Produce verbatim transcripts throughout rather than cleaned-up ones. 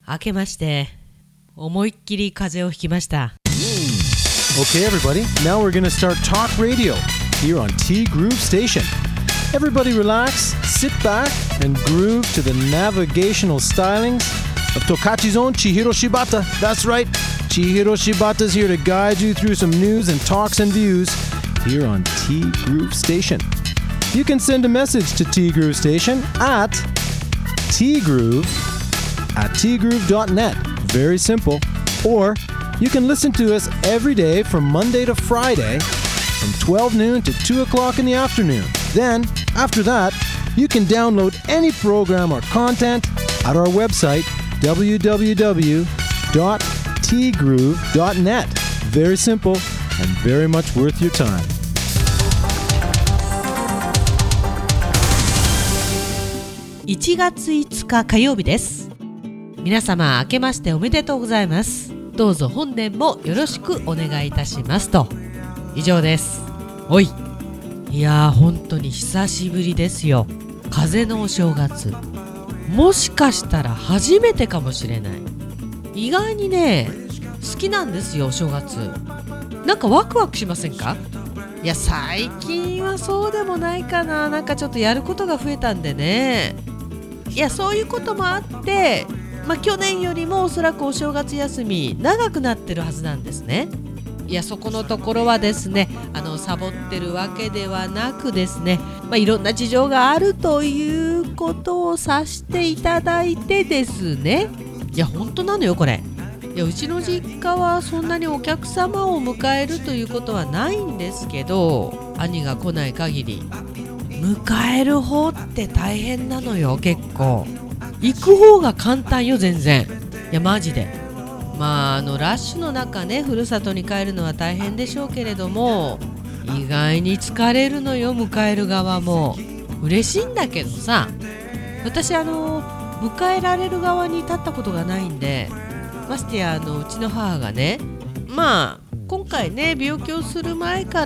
明けまして思いっきり風邪をひきました。 Okay everybody, now we're gonna start talk radio here on T Groove Station. Everybody relax, sit back and groove to the navigational stylings of Tokachi's own Chihiro Shibata. That's right, Chihiro Shibata's here to guide you through some news and talks and views here on T Groove Station. You can send a message to T Groove Station at tgroove at tgroove dot net. Very simple. Or you can listen to us every day from Monday to Friday from twelve noon to two o'clock in the afternoon. Then, after that, you can download any program or content at our website w w w dot t groove dot net. Very simple and very much worth your time. いちがついつか火曜日です。皆様明けましておめでとうございます。どうぞ本年もよろしくお願いいたしますと。以上です。おい、いやー本当に久しぶりですよ。風のお正月、もしかしたら初めてかもしれない。意外にね好きなんですよお正月。なんかワクワクしませんか？いや最近はそうでもないかな。なんかちょっとやることが増えたんでね。いやそういうこともあって、まあ、去年よりもおそらくお正月休み長くなってるはずなんですね。いやそこのところはですね、あのサボってるわけではなくですね、まあ、いろんな事情があるということをさしていただいてですね。いや本当なのよこれ。いやうちの実家はそんなにお客様を迎えるということはないんですけど、兄が来ない限り迎える方って大変なのよ。結構行く方が簡単よ全然。いやマジで、まああのラッシュの中ね、ふるさとに帰るのは大変でしょうけれども、意外に疲れるのよ迎える側も。嬉しいんだけどさ、私あの迎えられる側に立ったことがないんで、ましてやあのうちの母がね、まあ今回ね病気をする前から、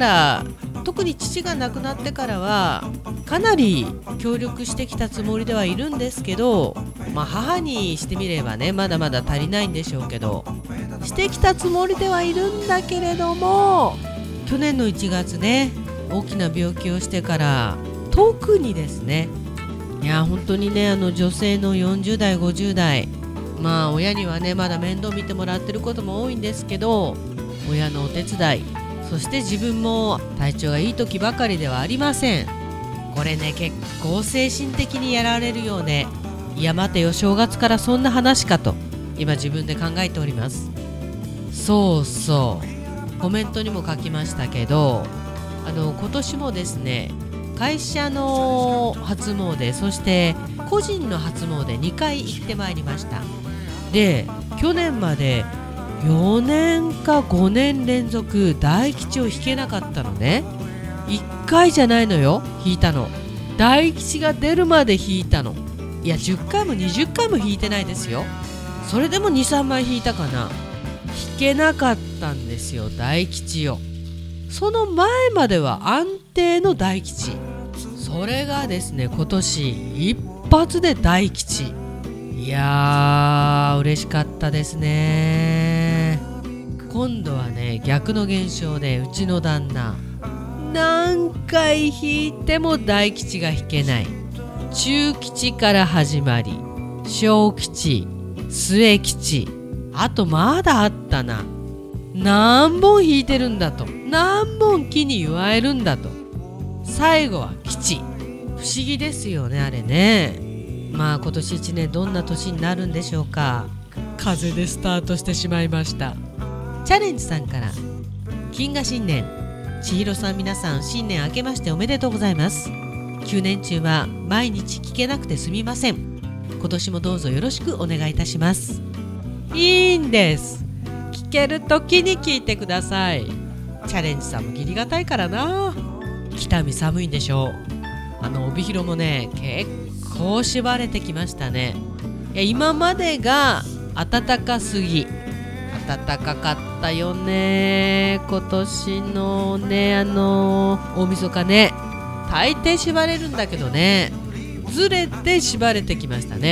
特に父が亡くなってからはかなり協力してきたつもりではいるんですけど、まあ母にしてみればねまだまだ足りないんでしょうけど、してきたつもりではいるんだけれども、去年のいちがつね大きな病気をしてから特にですね、いや本当にねあの女性のよんじゅうだいごじゅうだい、まあ親にはねまだ面倒見てもらってることも多いんですけど、親のお手伝い、そして自分も体調がいい時ばかりではありません。これね結構精神的にやられるようね。いや待てよ正月からそんな話かと今自分で考えております。そうそうコメントにも書きましたけど、あの今年もですね会社の初詣、そして個人の初詣にかい行ってまいりました。で去年までよねんかごねん連続大吉を引けなかったのね。いっかいじゃないのよ引いたの。大吉が出るまで引いたの。いやじゅっかいもにじゅっかいも引いてないですよ。それでも にさんまい引いたかな。引けなかったんですよ大吉を。その前までは安定の大吉、それがですね今年一発で大吉。いやー嬉しかったですね。今度はね逆の現象で、うちの旦那何回引いても大吉が引けない。中吉から始まり小吉、末吉、あとまだあったな。何本引いてるんだと、何本木に祝えるんだと、最後は吉。不思議ですよねあれね。まあ今年いちねんどんな年になるんでしょうか。風でスタートしてしまいました。チャレンジさんから、金河新年、千尋さん皆さん新年明けましておめでとうございます。きゅうねん中は毎日聞けなくてすみません。今年もどうぞよろしくお願いいたします。いいんです、聞ける時に聞いてください。チャレンジさんも義理がたいからな。北見寒いんでしょう。あの帯広もね結こう縛れてきましたね。いや今までが暖かすぎ、暖かかったよね今年のねあの大晦日ね。大抵縛れるんだけどね、ずれて縛れてきましたね。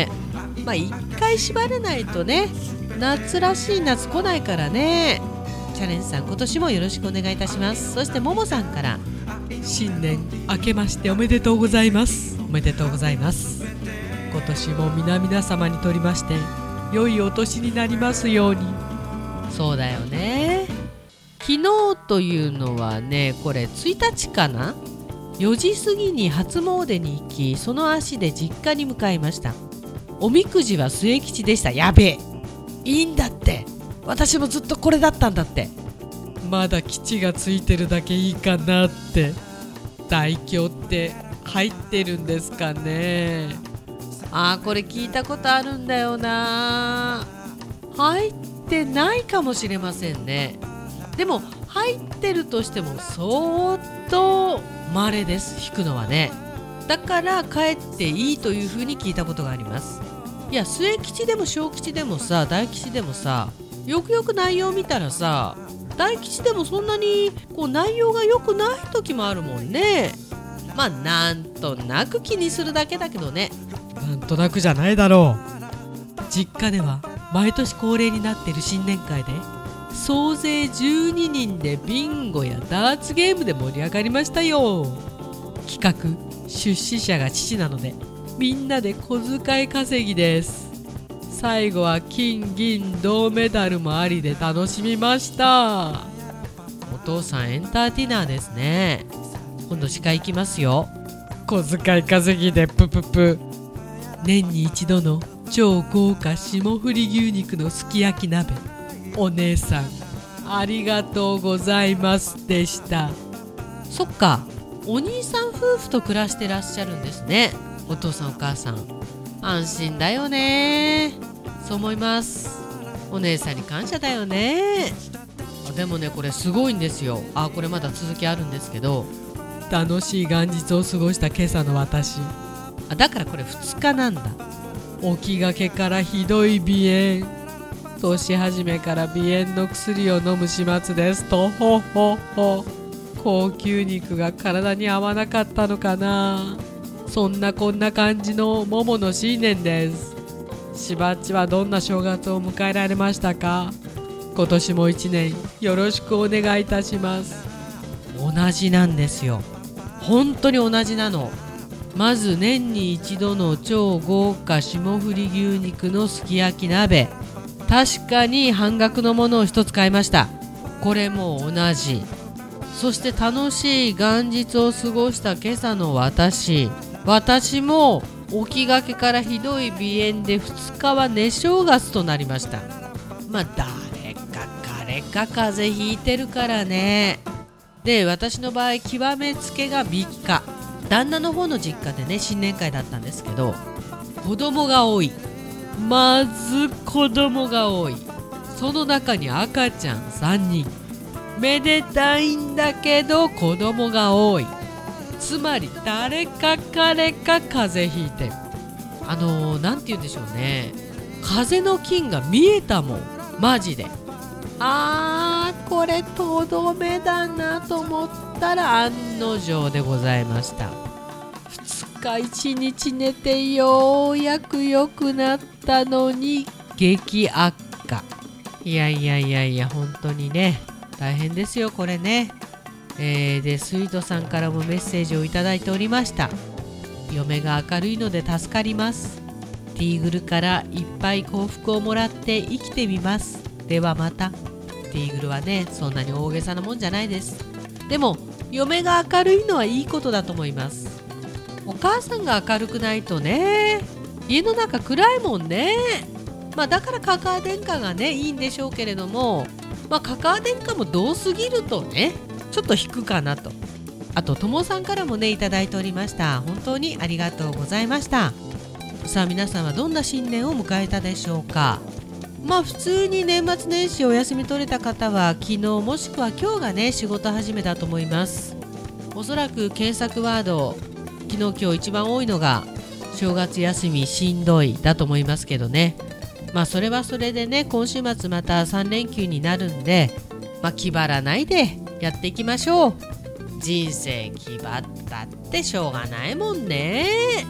まあ一回縛れないとね、夏らしい夏来ないからね。チャレンジさん、今年もよろしくお願いいたします。そしてももさんから、新年明けましておめでとうございます。おめでとうございます。今年も皆々様にとりまして良いお年になりますように。そうだよね。昨日というのはね、これついたちかな。よじ過ぎに初詣に行き、その足で実家に向かいました。おみくじは末吉でした。やべえ、いいんだって。私もずっとこれだったんだって。まだ吉がついてるだけいいかなって。大凶って入ってるんですかね。あー、これ聞いたことあるんだよな。入ってないかもしれませんね。でも入ってるとしても相当稀です、引くのはね。だから帰っていいというふうに聞いたことがあります。いや、末吉でも小吉でもさ、大吉でもさ、よくよく内容を見たらさ、大吉でもそんなにこう内容が良くない時もあるもんね。まあなんとなく気にするだけだけどね。なんとなくじゃないだろう。実家では毎年恒例になっている新年会で、総勢じゅうににんでビンゴやダーツゲームで盛り上がりましたよ。企画出資者が父なので、みんなで小遣い稼ぎです。最後は金銀銅メダルもありで楽しみました。お父さんエンターテイナーですね。今度司会行きますよ。小遣い稼ぎでプププ。年に一度の超豪華霜降り牛肉のすき焼き鍋、お姉さんありがとうございますでした。そっか、お兄さん夫婦と暮らしてらっしゃるんですね。お父さんお母さん安心だよね。そう思います。お姉さんに感謝だよね。でもね、これすごいんですよ。あ、これまだ続きあるんですけど、楽しい元日を過ごした今朝の私。あ、だからこれふつかなんだ。起きがけからひどい鼻炎、年始めから鼻炎の薬を飲む始末ですと。ほほほ。高級肉が体に合わなかったのかな。そんなこんな感じのももの新年です。しばっちはどんな正月を迎えられましたか。今年も一年よろしくお願いいたします。同じなんですよ。本当に同じなの。まず年に一度の超豪華霜降り牛肉のすき焼き鍋、確かに半額のものを一つ買いました。これも同じ。そして楽しい元日を過ごした今朝の私私も起きがけからひどい鼻炎でふつかは寝正月となりました。まあ誰か彼か風邪ひいてるからね。で、私の場合極めつけがみっか、旦那の方の実家でね新年会だったんですけど、子供が多い。まず子供が多い。その中に赤ちゃんさんにん。めでたいんだけど子供が多い。つまり誰か彼か風邪ひいてる。あのー、なんて言うんでしょうね、風の菌が見えたもん、マジで。あー、これとどめだなと思ったら案の定でございました。ふつかいちにち寝てようやく良くなったのに激悪化。いやいやいやいや、本当にね大変ですよこれね。えー、でスイートさんからもメッセージをいただいておりました。嫁が明るいので助かります。ティーグルからいっぱい幸福をもらって生きてみます。ではまた。ティーグルはねそんなに大げさなもんじゃないです。でも嫁が明るいのはいいことだと思います。お母さんが明るくないとね、家の中暗いもんね。まあだからカカア殿下がねいいんでしょうけれども、まあカカア殿下もどうすぎるとねちょっと引くかなと。あとともさんからもねいただいておりました。本当にありがとうございました。さあ皆さんはどんな新年を迎えたでしょうか。まあ普通に年末年始お休み取れた方は昨日もしくは今日がね仕事始めだと思います。おそらく検索ワード昨日今日一番多いのが正月休みしんどいだと思いますけどね。まあそれはそれでね今週末またさん連休になるんで、まあ気張らないでやっていきましょう。人生気張ったってしょうがないもんね。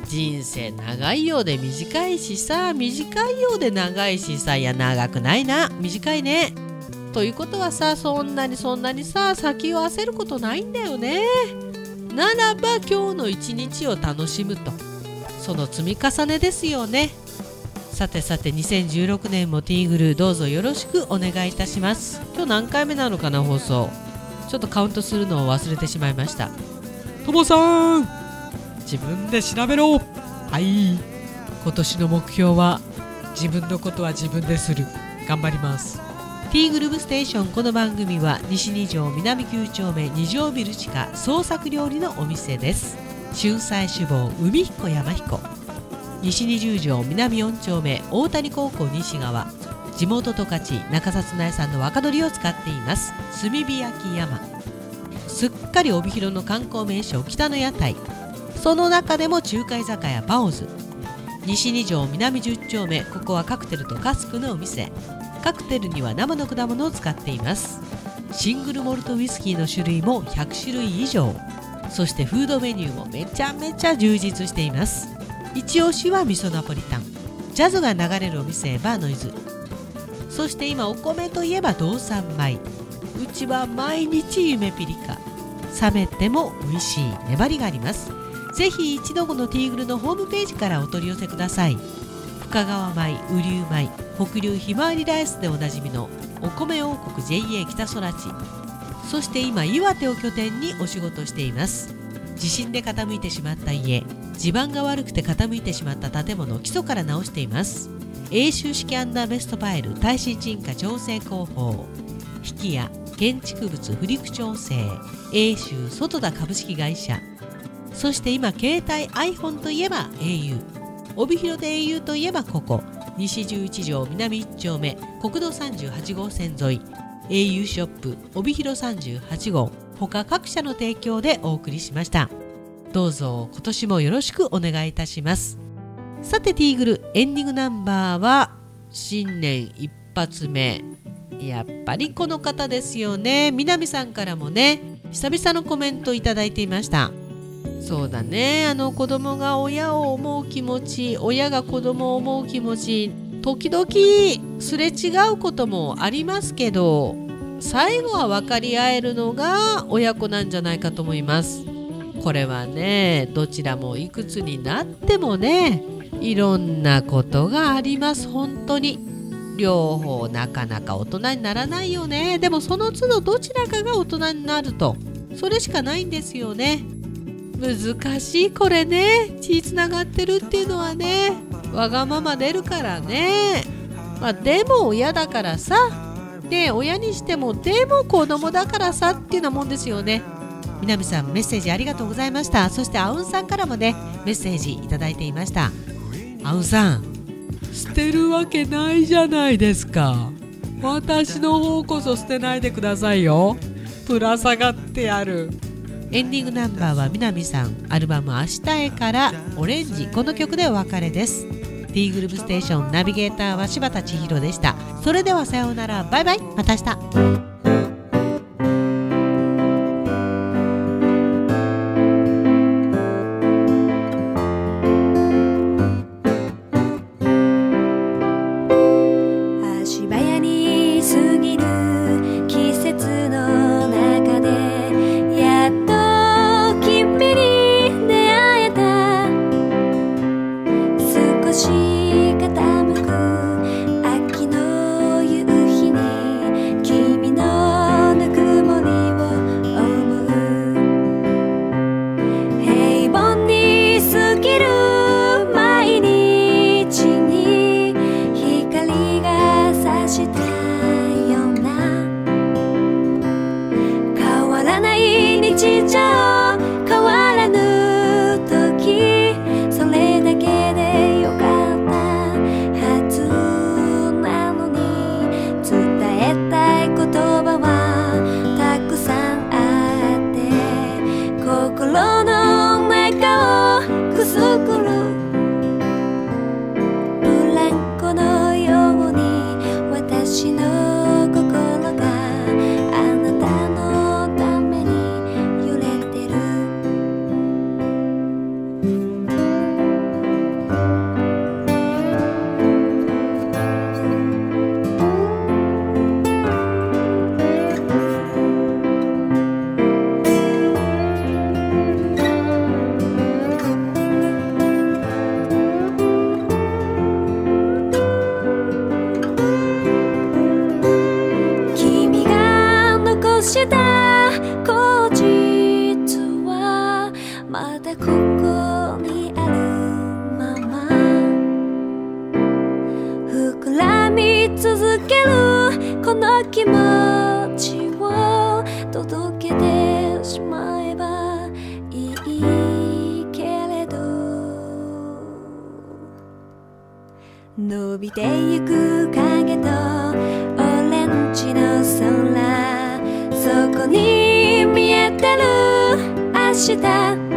人生長いようで短いしさ、短いようで長いしさ、いや長くないな、短いね。ということはさ、そんなにそんなにさ先を焦ることないんだよね。ならば今日の一日を楽しむと、その積み重ねですよね。さてさて、にせんじゅうろくねんもティーグルどうぞよろしくお願いいたします。今日何回目なのかな、放送。ちょっとカウントするのを忘れてしまいました。ともさん、自分で調べろ。はい、今年の目標は自分のことは自分でする。頑張ります。ティーグルーブステーション。この番組は西に条南きゅう丁目に条ビル地下創作料理のお店です。春菜志望海彦山彦、西にじゅう条南よん丁目大谷高校西側、地元十勝中札内産の若鶏を使っています炭火焼き山。すっかり帯広の観光名所北の屋台、その中でも中華居酒屋バオズ。西に条南じゅう丁目、ここはカクテルとカスクのお店。カクテルには生の果物を使っています。シングルモルトウイスキーの種類もひゃく種類以上。そしてフードメニューもめちゃめちゃ充実しています。一押しは味噌ナポリタン、ジャズが流れるお店バーノイズ。そして今お米といえば道産米。うちは毎日夢ピリカ、冷めても美味しい粘りがあります。ぜひ一度このティーグルのホームページからお取り寄せください。深川米、雨竜米、北流ひまわりライスでおなじみのお米王国 ジェイエー 北空地。そして今岩手を拠点にお仕事しています。地震で傾いてしまった家、地盤が悪くて傾いてしまった建物を基礎から直しています。永修式アンダーベストファイル耐震沈下調整工法、引きや建築物不陸調整、永修外田株式会社。そして今携帯 iPhone といえば エーユー、 帯広で エーユー といえばここ西じゅういち条南いち丁目国道さんじゅうはち号線沿い エーユー ショップ帯広さんじゅうはち号、他各社の提供でお送りしました。どうぞ今年もよろしくお願いいたします。さてティーグルエンディングナンバーは新年一発目、やっぱりこの方ですよね。南さんからもね久々のコメントいただいていました。そうだね、あの子供が親を思う気持ち、親が子供を思う気持ち、時々すれ違うこともありますけど、最後は分かり合えるのが親子なんじゃないかと思います。これはね、どちらもいくつになってもね、いろんなことがあります。本当に両方なかなか大人にならないよね。でもその都度どちらかが大人になると、それしかないんですよね。難しいこれね。血つながってるっていうのはね、わがまま出るからね。まあでも親だからさ、で親にしてもでも子供だからさっていうようなもんですよね。南さんメッセージありがとうございました。そしてあうんさんからもねメッセージいただいていました。あうんさん、捨てるわけないじゃないですか。私の方こそ捨てないでくださいよ。ぶら下がってやる。エンディングナンバーは南さんアルバム明日へからオレンジ、この曲でお別れです。ティーグルーブステーションナビゲーターは柴田千尋でした。それではさようなら、バイバイ、また明日。 心があなたのために揺れてこの気持ちを届けてしまえばいいけれど、伸びてゆく影とオレンジの空、そこに見えてる明日